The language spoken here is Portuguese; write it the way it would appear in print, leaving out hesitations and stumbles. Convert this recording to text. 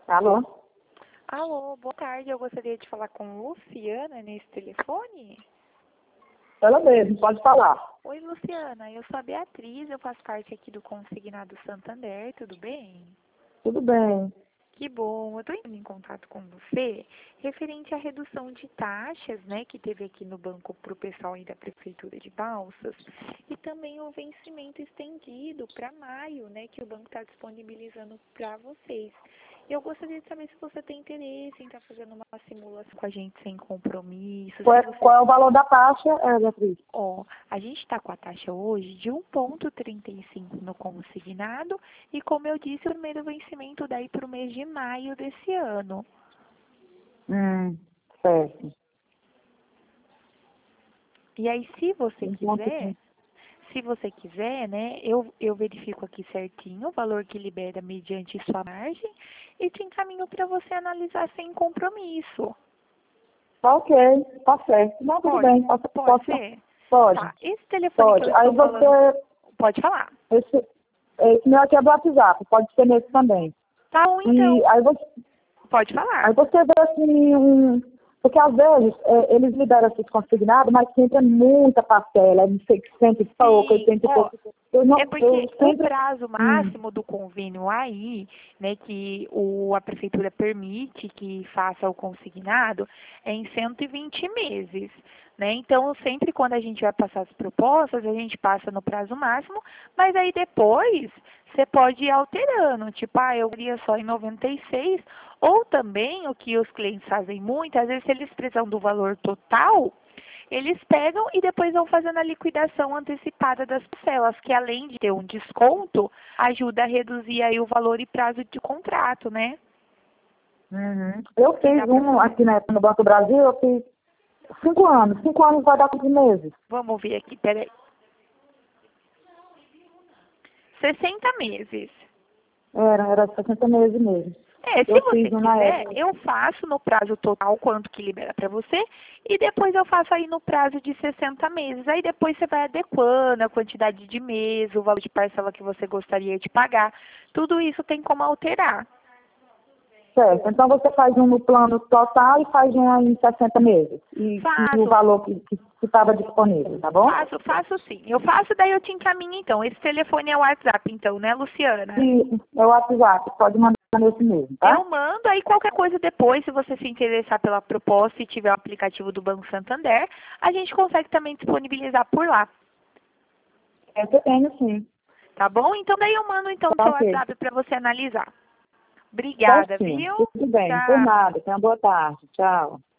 Alô? Alô, boa tarde. Eu gostaria de falar com Luciana nesse telefone. Ela mesmo, pode falar. Oi, Luciana. Eu sou a Beatriz, eu faço parte aqui do Consignado Santander, tudo bem? Tudo bem. Que bom. Eu estou entrando em contato com você referente à redução de taxas, né, que teve aqui no banco para o pessoal aí da Prefeitura de Balsas e também o vencimento estendido para maio, né, que o banco está disponibilizando para vocês. Eu gostaria de saber se você tem interesse em estar fazendo uma simulação com a gente sem compromisso. Qual é o valor da taxa, Beatriz? Ó, a gente está com a taxa hoje de 1,35 no consignado e, como eu disse, o primeiro vencimento daí para o mês de maio desse ano. Certo. E aí, se você Enquanto quiser, né, eu verifico aqui certinho o valor que libera mediante sua margem e te encaminho para você analisar sem compromisso. Tá ok, tá certo. Não, tudo bem. Pode ser? Pode. Tá, esse telefone Pode. que eu Aí estou falando, você, pode falar. esse meu aqui é do WhatsApp, pode ser nesse também. Tá bom, então, E aí você, pode falar. vê assim, porque às vezes eles liberam esses consignados, mas sempre é muita parcela, é de 600 e pouco, 80 e pouco. É porque o prazo máximo do convênio aí, né, que a prefeitura permite que faça o consignado, é em 120 meses, né? Então, sempre quando a gente vai passar as propostas, a gente passa no prazo máximo, mas aí depois você pode ir alterando, tipo, eu queria só em 96, ou também, o que os clientes fazem muito, às vezes se eles precisam do valor total, eles pegam e depois vão fazendo a liquidação antecipada das parcelas, que além de ter um desconto, ajuda a reduzir aí o valor e prazo de contrato, né? Eu fiz aqui no Banco do Brasil, eu fiz 5 anos. 5 anos vai dar 15 meses. Vamos ver aqui, peraí. 60 meses. Era 60 meses mesmo. Se você quiser, eu faço no prazo total quanto que libera para você e depois eu faço aí no prazo de 60 meses. Aí depois você vai adequando a quantidade de meses, o valor de parcela que você gostaria de pagar. Tudo isso tem como alterar. Certo. Então você faz um no plano total e faz um aí em 60 meses. E o valor que estava disponível, tá bom? Faço sim. Eu faço, daí eu te encaminho então. Esse telefone é o WhatsApp então, né, Luciana? Sim, é o WhatsApp. Pode mandar nesse mesmo, tá? Eu mando, aí qualquer coisa depois, se você se interessar pela proposta e tiver o aplicativo do Banco Santander, a gente consegue também disponibilizar por lá. Eu tenho sim. Tá bom? Então daí eu mando então o seu WhatsApp para você analisar. Obrigada, Certinho. viu? Tudo bem, Tchau. por nada. Tenha uma boa tarde. Tchau.